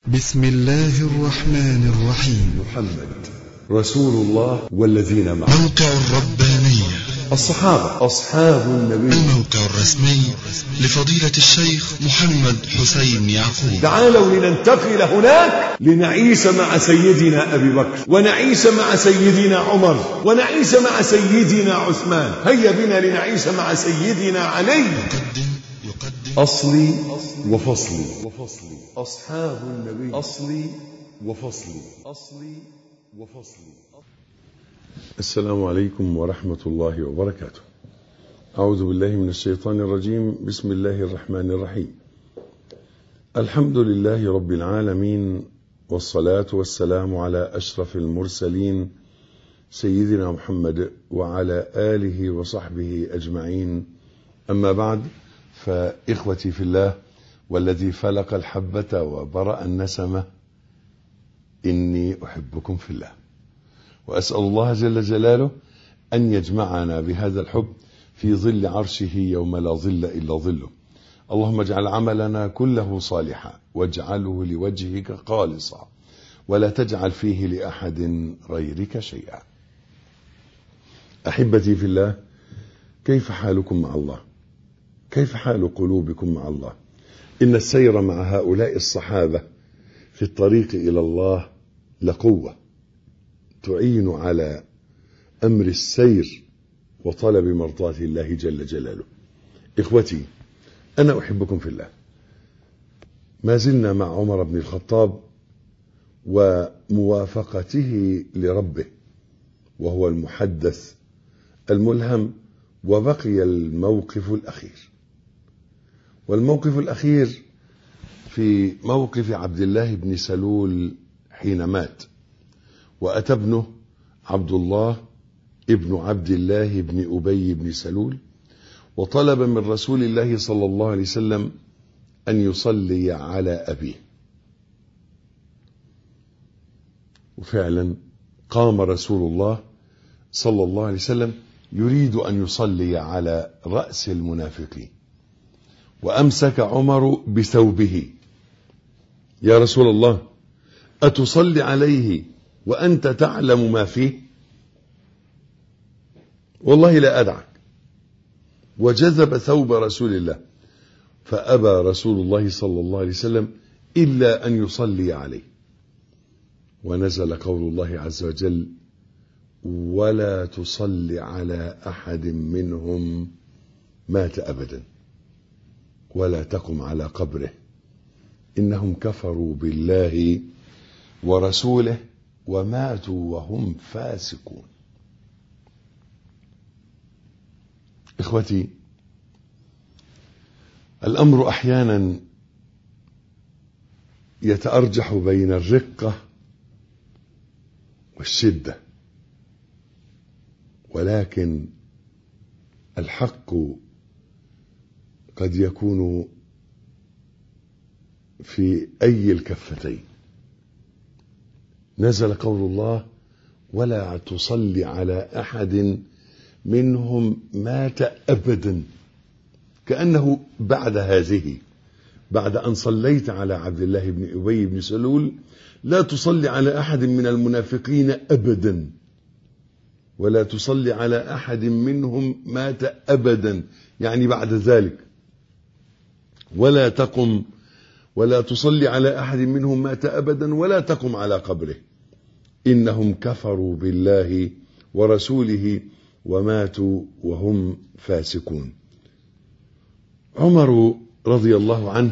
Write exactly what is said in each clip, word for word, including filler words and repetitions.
بسم الله الرحمن الرحيم. محمد رسول الله والذين معه. موقع الربانية. الصحابة أصحاب النبي. الموقع الرسمي لفضيلة الشيخ محمد حسين يعقوب. تعالوا لننتقل هناك لنعيش مع سيدنا أبي بكر، ونعيش مع سيدنا عمر، ونعيش مع سيدنا عثمان. هيا بنا لنعيش مع سيدنا علي. يقدم يقدم أصلي وفصلي. وفصلي أصحاب النبي. أصلي وفصلي. أصلي وفصلي. السلام عليكم ورحمة الله وبركاته. أعوذ بالله من الشيطان الرجيم. بسم الله الرحمن الرحيم. الحمد لله رب العالمين، والصلاة والسلام على أشرف المرسلين سيدنا محمد وعلى آله وصحبه أجمعين. أما بعد، فإخوتي في الله والذي فلق الحبة وبرأ النسمة، إني أحبكم في الله، وأسأل الله جل جلاله أن يجمعنا بهذا الحب في ظل عرشه يوم لا ظل إلا ظله. اللهم اجعل عملنا كله صالحا، واجعله لوجهك خالصا، ولا تجعل فيه لأحد غيرك شيئا. أحبتي في الله، كيف حالكم مع الله؟ كيف حال قلوبكم مع الله؟ إن السير مع هؤلاء الصحابة في الطريق إلى الله لقوة تعين على أمر السير وطلب مرضاة الله جل جلاله. إخوتي، أنا أحبكم في الله. ما زلنا مع عمر بن الخطاب وموافقته لربه، وهو المحدث الملهم، وبقي الموقف الأخير. والموقف الأخير في موقف عبد الله بن سلول حين مات، وأتى ابنه عبد الله ابن عبد الله بن أبي بن سلول، وطلب من رسول الله صلى الله عليه وسلم أن يصلي على أبيه. وفعلا قام رسول الله صلى الله عليه وسلم يريد أن يصلي على رأس المنافقين، وأمسك عمر بثوبه: يا رسول الله، أتصلي عليه وأنت تعلم ما فيه؟ والله لا أدعك. وجذب ثوب رسول الله، فأبى رسول الله صلى الله عليه وسلم إلا أن يصلي عليه. ونزل قول الله عز وجل: ولا تصلي على أحد منهم مات أبدا ولا تقم على قبره إنهم كفروا بالله ورسوله وماتوا وهم فاسقون. إخوتي، الأمر أحيانا يتأرجح بين الرقة والشدة، ولكن الحق قد يكون في أي الكفتين. نزل قول الله: ولا تصلي على أحد منهم مات أبدا، كأنه بعد هذه، بعد أن صليت على عبد الله بن أبي بن سلول، لا تصلي على أحد من المنافقين أبدا، ولا تصلي على أحد منهم مات أبدا، يعني بعد ذلك. ولا تقم ولا تصلي على أحد منهم مات أبدا ولا تقم على قبره إنهم كفروا بالله ورسوله وماتوا وهم فاسقون. عمر رضي الله عنه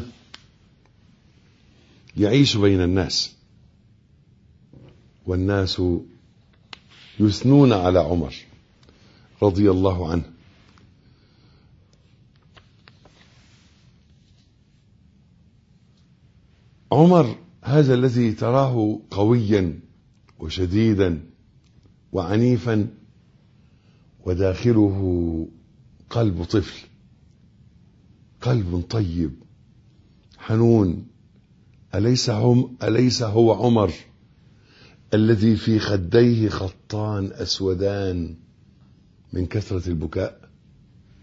يعيش بين الناس، والناس يثنون على عمر رضي الله عنه. عمر هذا الذي تراه قويا وشديدا وعنيفا، وداخله قلب طفل، قلب طيب حنون. أليس هم أليس هو عمر الذي في خديه خطان أسودان من كثرة البكاء؟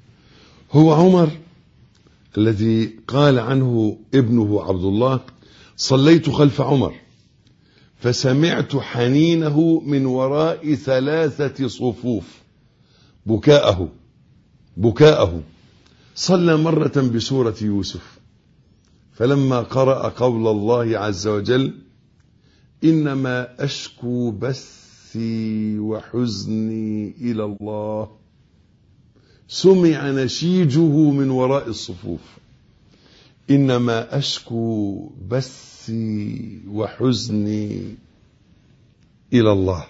هو عمر الذي قال عنه ابنه عبد الله: صليت خلف عمر فسمعت حنينه من وراء ثلاثة صفوف، بكاءه بكاءه صلى مرة بسورة يوسف، فلما قرأ قول الله عز وجل إنما أشكو بثي وحزني إلى الله، سمع نشيجه من وراء الصفوف، إنما أشكو بثي وحزني إلى الله.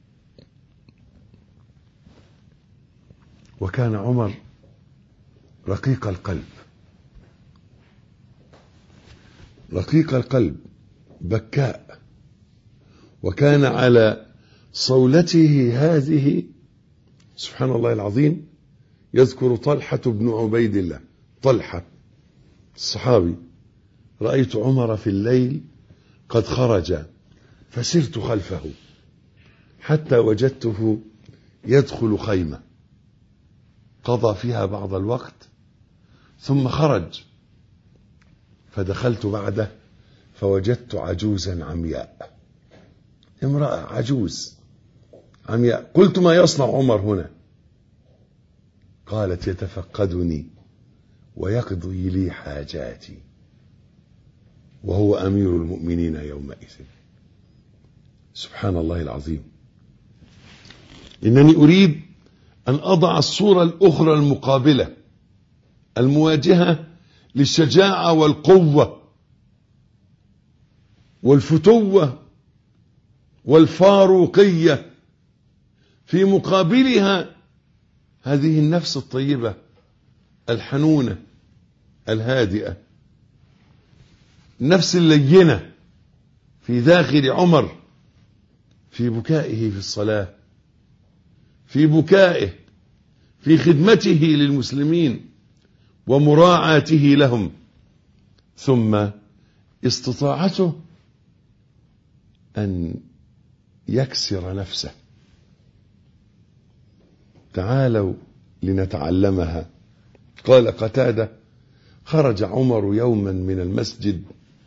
وكان عمر رقيق القلب، رقيق القلب بكاء، وكان على صولته هذه سبحان الله العظيم يذكر طلحة بن عبيد الله، طلحة الصحابي: رأيت عمر في الليل قد خرج فسرت خلفه حتى وجدته يدخل خيمة قضى فيها بعض الوقت ثم خرج، فدخلت بعده فوجدت عجوزا عمياء، امرأة عجوز عمياء. قلت: ما يصنع عمر هنا؟ قالت: يتفقدني ويقضي لي حاجاتي وهو أمير المؤمنين يومئذ. سبحان الله العظيم. إنني أريد أن أضع الصورة الأخرى المقابلة المواجهة للشجاعة والقوة والفتوة والفاروقية، في مقابلها هذه النفس الطيبة الحنونة الهادئة، النفس اللينة في داخل عمر، في بكائه في الصلاة، في بكائه في خدمته للمسلمين ومراعاته لهم، ثم استطاعته أن يكسر نفسه. تعالوا لنتعلمها. قال قتادة: خرج عمر يوما من المسجد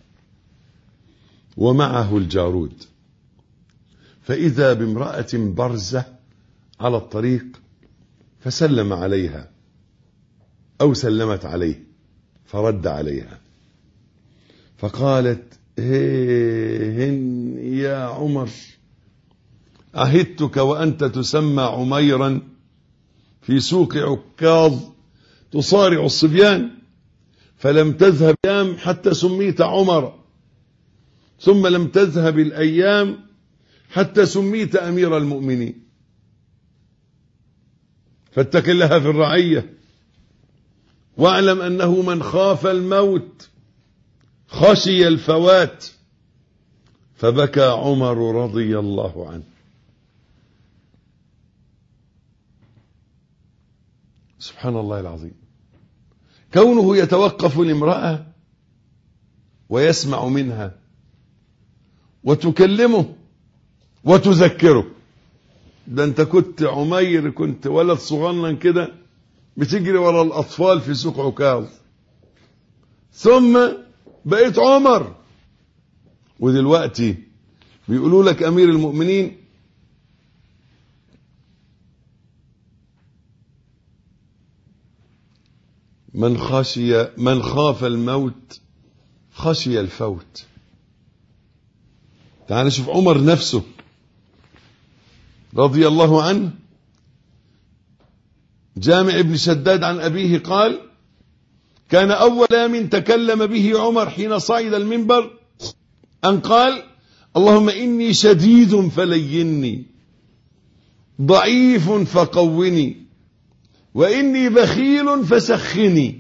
ومعه الجارود، فإذا بامرأة برزة على الطريق فسلم عليها أو سلمت عليه فرد عليها، فقالت: هين يا عمر، عهدتك وأنت تسمى عميرا في سوق عكاظ تصارع الصبيان، فلم تذهب الأيام حتى سميت عمر، ثم لم تذهب الأيام حتى سميت أمير المؤمنين، فاتق الله في الرعية، واعلم أنه من خاف الموت خشي الفوات. فبكى عمر رضي الله عنه. سبحان الله العظيم. كونه يتوقف لامرأة ويسمع منها وتكلمه وتذكره. ده انت كنت عمير، كنت ولد صغنن كده بتجري ورا الأطفال في سوق عكاظ، ثم بقيت عمر، ودلوقتي بيقولوا لك أمير المؤمنين. من خشي من خاف الموت خشي الفوت. تعال شوف عمر نفسه رضي الله عنه. جامع ابن شداد عن أبيه قال: كان أول كلام تكلم به عمر حين صعد المنبر أن قال: اللهم إني شديد فليني، ضعيف فقوني، وإني بخيل فسخني.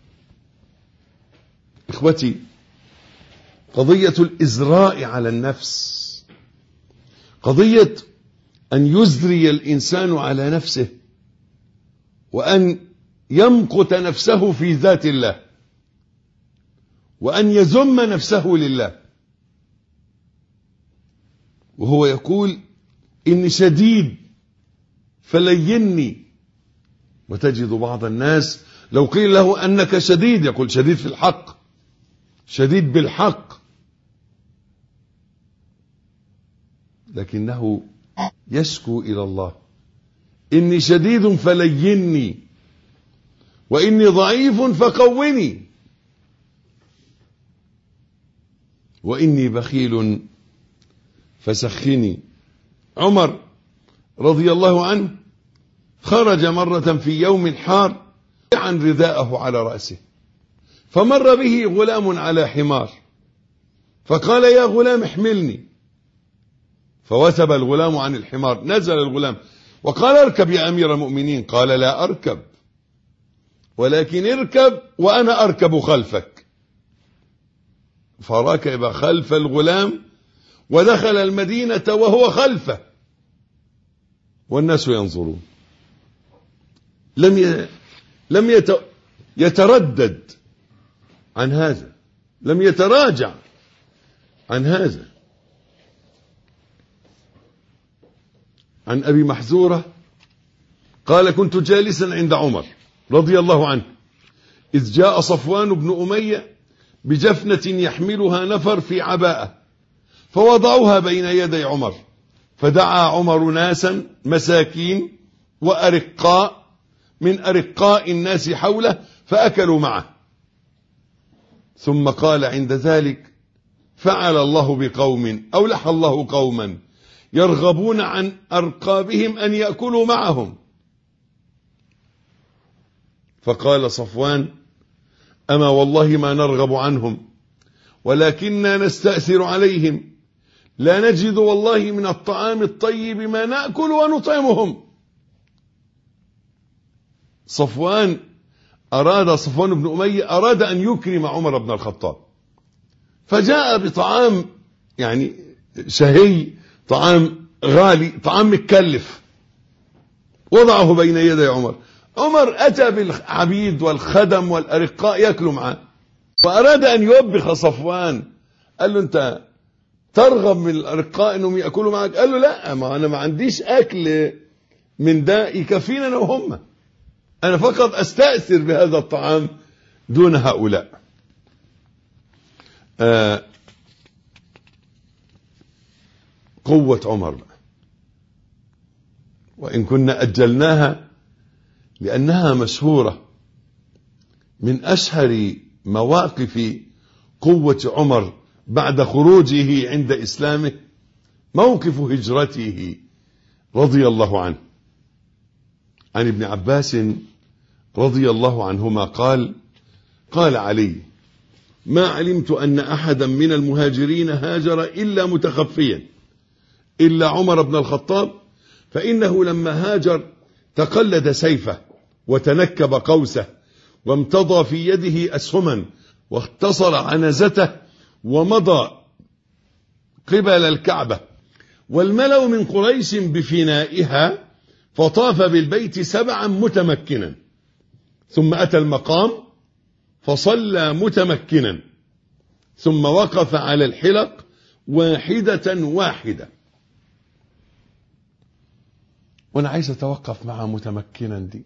إخوتي، قضية الإزراء على النفس، قضية أن يزري الإنسان على نفسه وأن يمقت نفسه في ذات الله وأن يذم نفسه لله، وهو يقول: إني شديد فليني. وتجد بعض الناس لو قيل له أنك شديد يقول: شديد في الحق، شديد بالحق، لكنه يشكو إلى الله: إني شديد فليني، وإني ضعيف فقوني، وإني بخيل فسخني. عمر رضي الله عنه خرج مرة في يوم حار عن رداءه على رأسه، فمر به غلام على حمار، فقال: يا غلام احملني. فوثب الغلام عن الحمار، نزل الغلام وقال: اركب يا أمير المؤمنين. قال: لا أركب، ولكن اركب وأنا أركب خلفك. فركب خلف الغلام ودخل المدينة وهو خلفه والناس ينظرون. لم ي... لم يت... يتردد عن هذا، لم يتراجع عن هذا. عن أبي محذورة قال: كنت جالسا عند عمر رضي الله عنه إذ جاء صفوان بن أمية بجفنة يحملها نفر في عباءة، فوضعوها بين يدي عمر، فدعا عمر ناسا مساكين وأرقاء من أرقاء الناس حوله فأكلوا معه، ثم قال عند ذلك: فعل الله بقوم أولح الله قوما يرغبون عن أرقابهم أن يأكلوا معهم. فقال صفوان: أما والله ما نرغب عنهم، ولكننا نستأثر عليهم، لا نجد والله من الطعام الطيب ما نأكل ونطعمهم. صفوان أراد صفوان بن أمية أراد أن يكرم عمر بن الخطاب، فجاء بطعام يعني شهي، طعام غالي، طعام متكلف، وضعه بين يدي عمر. عمر أتى بالعبيد والخدم والأرقاء يأكلوا معه، فأراد أن يوبخ صفوان، قال له: أنت ترغب من الأرقاء أنهم يأكلوا معك؟ قال له: لا، ما أنا ما عنديش أكل من ده يكفينا أنا وهم، أنا فقط أستأثر بهذا الطعام دون هؤلاء. آه قوة عمر بقى، وإن كنا أجلناها لأنها مشهورة. من أشهر مواقف قوة عمر بعد خروجه عند إسلامه موقف هجرته رضي الله عنه. عن ابن عباس رضي الله عنهما قال: قال علي: ما علمت أن أحدا من المهاجرين هاجر إلا متخفيا إلا عمر بن الخطاب، فإنه لما هاجر تقلد سيفه وتنكب قوسه وامتضى في يده أسهما واختصر عنزته ومضى قبل الكعبة، والملأ من قريش بفنائها، فطاف بالبيت سبعا متمكنا، ثم أتى المقام فصلى متمكنا، ثم وقف على الحلق واحدة واحدة. وانا عايز اتوقف مع متمكنا دي.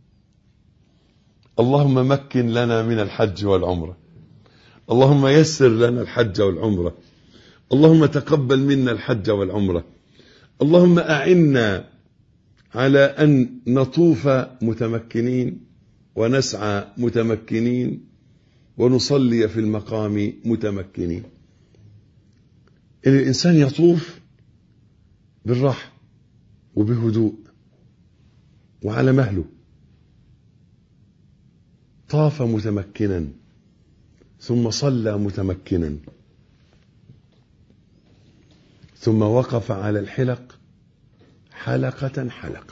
اللهم مكن لنا من الحج والعمرة، اللهم يسر لنا الحج والعمرة، اللهم تقبل منا الحج والعمرة، اللهم أعنا على أن نطوف متمكنين ونسعى متمكنين ونصلي في المقام متمكنين. إن الإنسان يطوف بالراحة وبهدوء وعلى مهله. طاف متمكنا ثم صلى متمكنا ثم وقف على الحلق حلقة حلقة.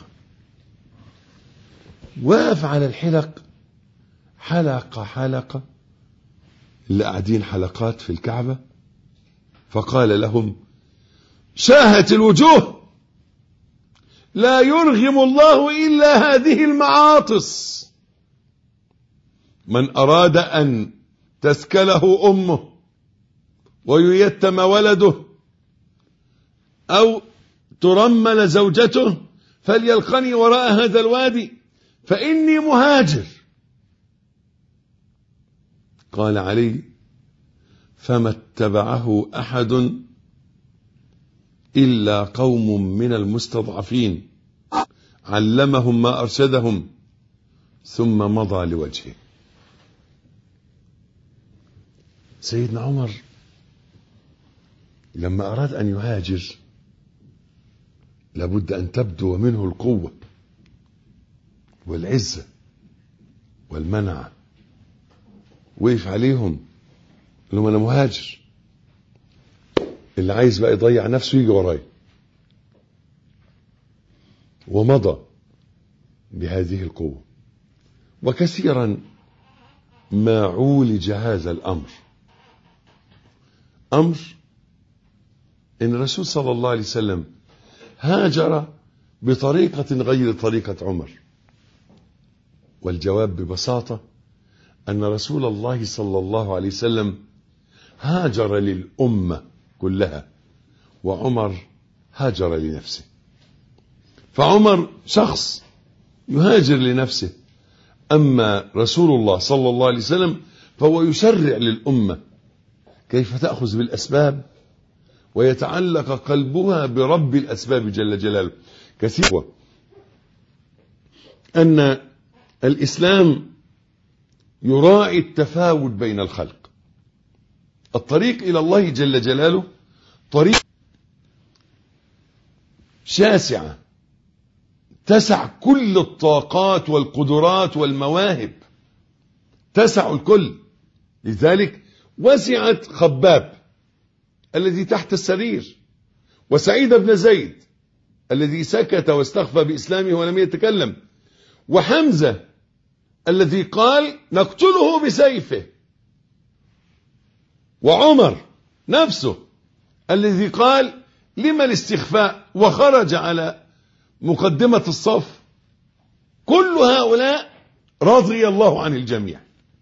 وقف على الحلق حلقة حلقة، اللي قاعدين حلقات في الكعبة، فقال لهم: شاهت الوجوه، لا يرغم الله إلا هذه المعاطس. من أراد أن تسكله أمه وييتم ولده أو ترمل زوجته فليلقني وراء هذا الوادي فإني مهاجر. قال علي: فما اتبعه أحد إلا قوم من المستضعفين علمهم ما أرشدهم ثم مضى لوجهه. سيدنا عمر لما أراد أن يهاجر لابد أن تبدو منه القوة والعزة والمنعة. وقف عليهم لما أنا مهاجر، اللي عايز بقى يضيع نفسه يجي وراي، ومضى بهذه القوة. وكثيرا ما عولج هذا الأمر، أمر إن الرسول صلى الله عليه وسلم هاجر بطريقة غير طريقة عمر. والجواب ببساطة أن رسول الله صلى الله عليه وسلم هاجر للأمة كلها، وعمر هاجر لنفسه. فعمر شخص يهاجر لنفسه، أما رسول الله صلى الله عليه وسلم فهو يشرع للأمة كيف تأخذ بالأسباب ويتعلق قلبها برب الأسباب جل جلاله. كثير أن الإسلام يراعي التفاوت بين الخلق. الطريق إلى الله جل جلاله طريق شاسعة تسع كل الطاقات والقدرات والمواهب، تسع الكل. لذلك وسعت خباب الذي تحت السرير، وسعيد بن زيد الذي سكت واستخفى بإسلامه ولم يتكلم، وحمزة الذي قال نقتله بسيفه، وعمر نفسه الذي قال لما الاستخفاء وخرج على مقدمة الصف. كل هؤلاء رضي الله عن الجميع،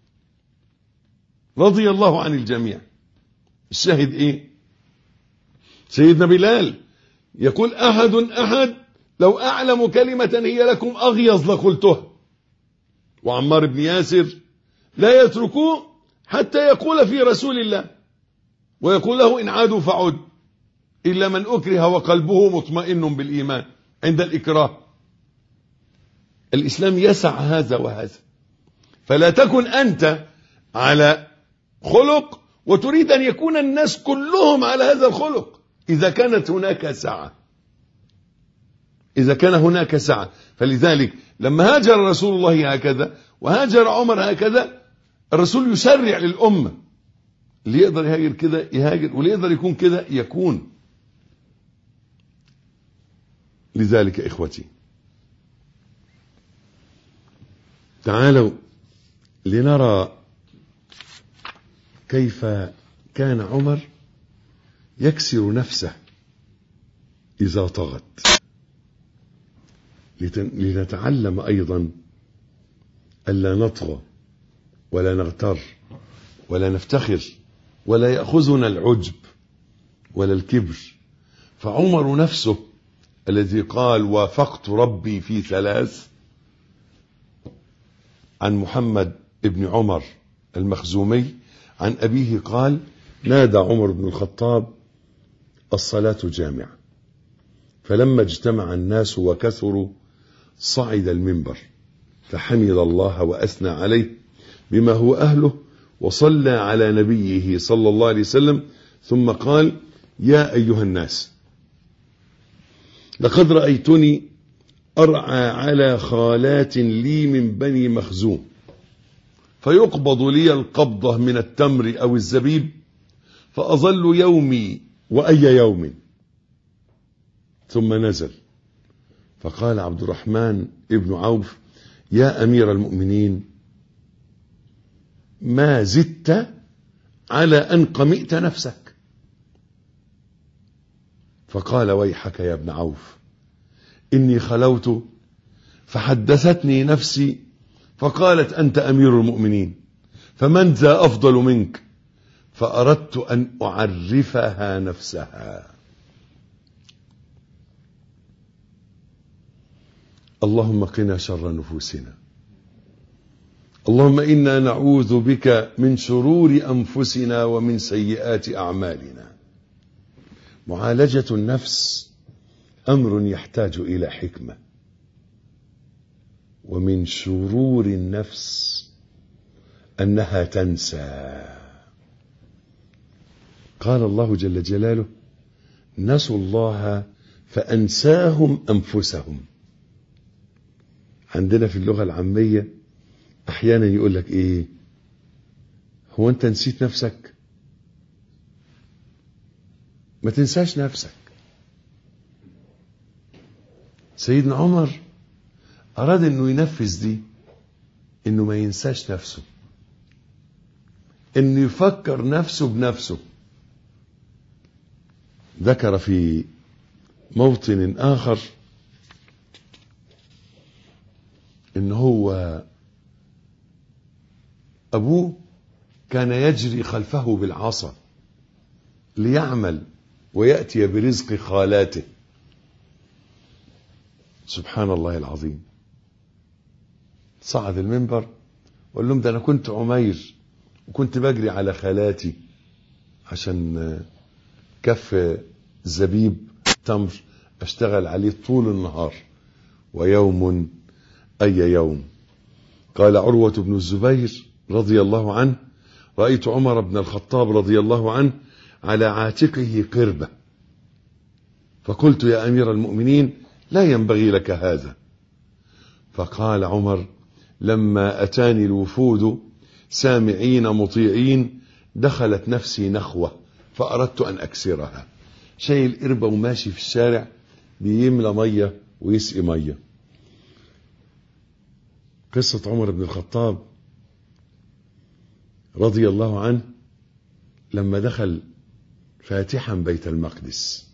رضي الله عن الجميع. الشاهد ايه؟ سيدنا بلال يقول احد احد لو اعلم كلمة هي لكم اغيظ لقلتها. وعمار بن ياسر لا يتركوه حتى يقول في رسول الله، ويقول له إن عادوا فعد، إلا من أكره وقلبه مطمئن بالإيمان عند الإكراه. الإسلام يسع هذا وهذا، فلا تكن أنت على خلق وتريد أن يكون الناس كلهم على هذا الخلق. إذا كانت هناك سعة، إذا كان هناك سعة. فلذلك لما هاجر رسول الله هكذا وهاجر عمر هكذا، الرسول يشرع للأمة، اللي يقدر يهاجر كده يهاجر، واللي يقدر يكون كده يكون. لذلك إخوتي تعالوا لنرى كيف كان عمر يكسر نفسه إذا طغت، لنتعلم أيضا ألا نطغى ولا نغتر ولا نفتخر ولا يأخذنا العجب ولا الكبر. فعمر نفسه الذي قال وافقت ربي في ثلاث، عن محمد ابن عمر المخزومي عن أبيه قال نادى عمر بن الخطاب الصلاة جامعة، فلما اجتمع الناس وكثروا صعد المنبر فحمد الله وأثنى عليه بما هو أهله، وصلى على نبيه صلى الله عليه وسلم، ثم قال يا أيها الناس لقد رأيتني أرعى على خالات لي من بني مخزوم، فيقبض لي القبضة من التمر أو الزبيب، فأظل يومي وأي يوم. ثم نزل فقال عبد الرحمن ابن عوف يا أمير المؤمنين ما زدت على أن قمئت نفسك. فقال ويحك يا ابن عوف إني خلوت فحدثتني نفسي فقالت أنت أمير المؤمنين فمن ذا أفضل منك، فأردت أن أعرفها نفسها. اللهم قنا شر نفوسنا، اللهم إنا نعوذ بك من شرور أنفسنا ومن سيئات أعمالنا. معالجة النفس أمر يحتاج إلى حكمة، ومن شرور النفس أنها تنسى. قال الله جل جلاله: نسوا الله فأنساهم أنفسهم. عندنا في اللغة العامية أحيانا يقول لك إيه؟ هو أنت نسيت نفسك؟ ما تنساش نفسك. سيدنا عمر أراد أنه ينفذ دي، أنه ما ينساش نفسه، أنه يفكر نفسه بنفسه. ذكر في موطن آخر إن هو أبوه كان يجري خلفه بالعصا ليعمل ويأتي برزق خالاته. سبحان الله العظيم. صعد المنبر وقال لهم: ده أنا كنت عمير وكنت بجري على خالاتي عشان كف زبيب تمر أشتغل عليه طول النهار، ويوم أي يوم. قال عروة بن الزبير رضي الله عنه: رأيت عمر بن الخطاب رضي الله عنه على عاتقه قربة، فقلت: يا أمير المؤمنين، لا ينبغي لك هذا. فقال عمر: لما أتاني الوفود سامعين مطيعين دخلت نفسي نخوة فأردت أن أكسرها. شايل قربة وماشي في الشارع بيملى مية ويسقي مية. قصة عمر بن الخطاب رضي الله عنه لما دخل فاتحا بيت المقدس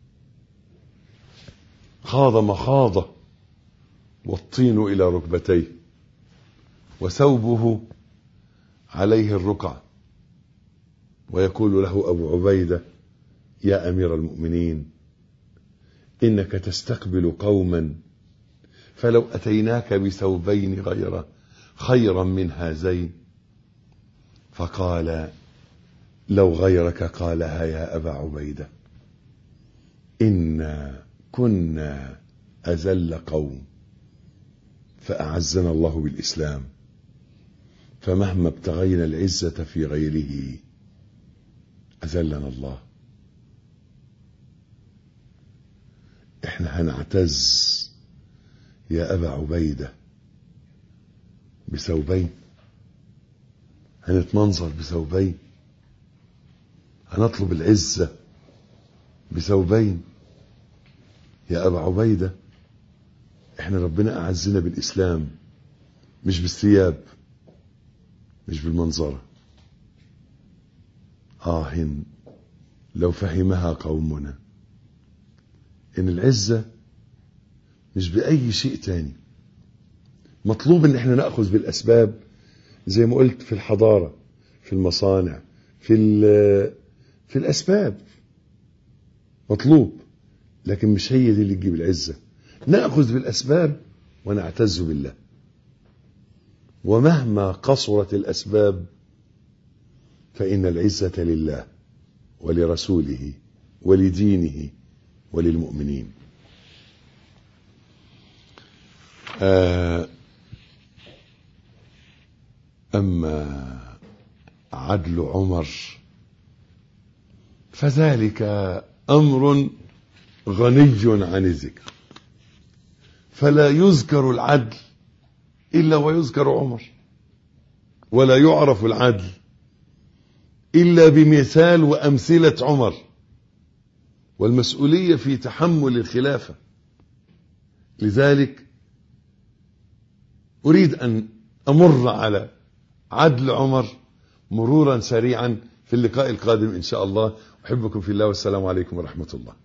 خاض مخاضة والطين إلى ركبتيه وثوبه عليه الرقع، ويقول له أبو عبيدة: يا أمير المؤمنين، إنك تستقبل قوما فلو أتيناك بثوبين غيره خيرا من هذين. فقال: لو غيرك قالها يا أبا عبيدة، إنا كنا أذل قوم فأعزنا الله بالإسلام، فمهما ابتغينا العزة في غيره أذلنا الله. احنا هنعتز يا أبا عبيدة بثوبين؟ هنتمنظر بثوبين؟ هنطلب العزة بثوبين؟ يا أبا عبيدة، احنا ربنا أعزنا بالإسلام، مش بالثياب، مش بالمنظرة. آه لو فهمها قومنا إن العزة مش بأي شيء تاني. مطلوب إن احنا نأخذ بالأسباب زي ما قلت، في الحضارة، في المصانع، في في الأسباب مطلوب، لكن مش هي دي اللي تجيب العزة. نأخذ بالأسباب ونعتز بالله، ومهما قصرت الأسباب فإن العزة لله ولرسوله ولدينه وللمؤمنين. أما عدل عمر فذلك أمر غني عن الذكر، فلا يذكر العدل إلا ويذكر عمر، ولا يعرف العدل إلا بمثال وأمثلة عمر، والمسؤولية في تحمل الخلافة. لذلك أريد أن أمر على عدل عمر مرورا سريعا في اللقاء القادم إن شاء الله. أحبكم في الله، والسلام عليكم ورحمة الله.